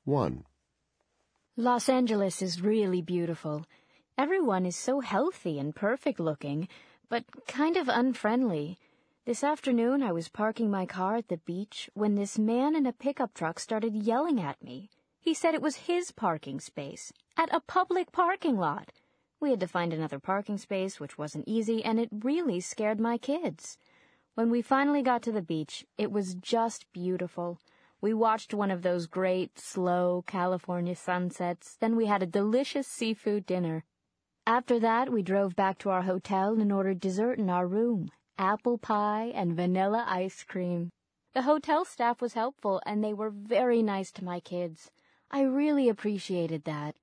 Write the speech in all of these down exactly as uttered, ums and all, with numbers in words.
one. Los Angeles is really beautiful. Everyone is so healthy and perfect-looking, but kind of unfriendly. This afternoon I was parking my car at the beach when this man in a pickup truck started yelling at me. He said it was his parking space, at a public parking lot. We had to find another parking space, which wasn't easy, and it really scared my kids. When we finally got to the beach, it was just beautiful. We watched one of those great, slow California sunsets, then we had a delicious seafood dinner. After that, we drove back to our hotel and ordered dessert in our room. Apple pie and vanilla ice cream. The hotel staff was helpful, and they were very nice to my kids. I really appreciated that.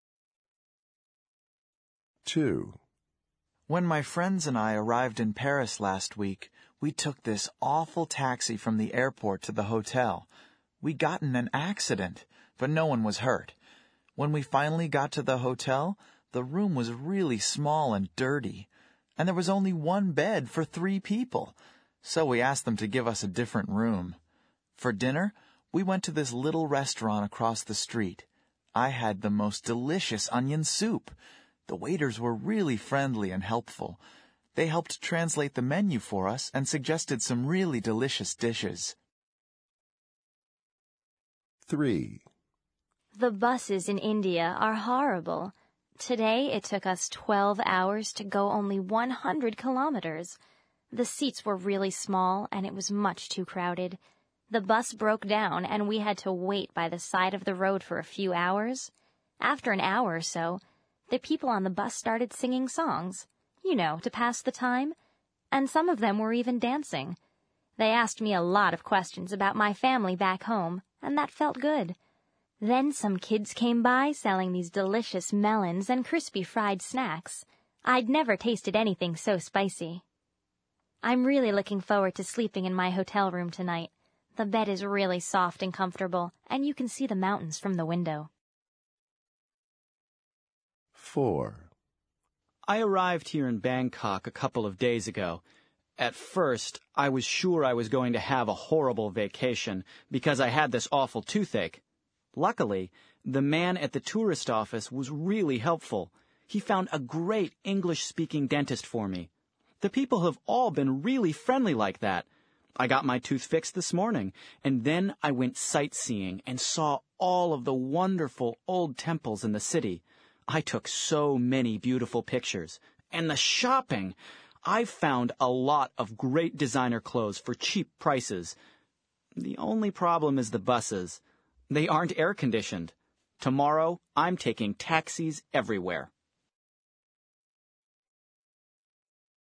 two. When my friends and I arrived in Paris last week, we took this awful taxi from the airport to the hotel. We got in an accident, but no one was hurt. When we finally got to the hotel, the room was really small and dirty, and there was only one bed for three people, so we asked them to give us a different room. For dinner, we went to this little restaurant across the street. I had the most delicious onion soup. The waiters were really friendly and helpful. They helped translate the menu for us and suggested some really delicious dishes. three. The buses in India are horrible. Today it took us twelve hours to go only one hundred kilometers. The seats were really small and it was much too crowded. The bus broke down and we had to wait by the side of the road for a few hours. After an hour or so, the people on the bus started singing songs, you know, to pass the time, and some of them were even dancing. They asked me a lot of questions about my family back home, and that felt good. Then some kids came by selling these delicious melons and crispy fried snacks. I'd never tasted anything so spicy. I'm really looking forward to sleeping in my hotel room tonight. The bed is really soft and comfortable, and you can see the mountains from the window. four. I arrived here in Bangkok a couple of days ago. At first, I was sure I was going to have a horrible vacation because I had this awful toothache. Luckily, the man at the tourist office was really helpful. He found a great English-speaking dentist for me. The people have all been really friendly like that. I got my tooth fixed this morning, and then I went sightseeing and saw all of the wonderful old temples in the city. I took so many beautiful pictures. And the shopping! I found a lot of great designer clothes for cheap prices. The only problem is the buses. They aren't air-conditioned. Tomorrow, I'm taking taxis everywhere.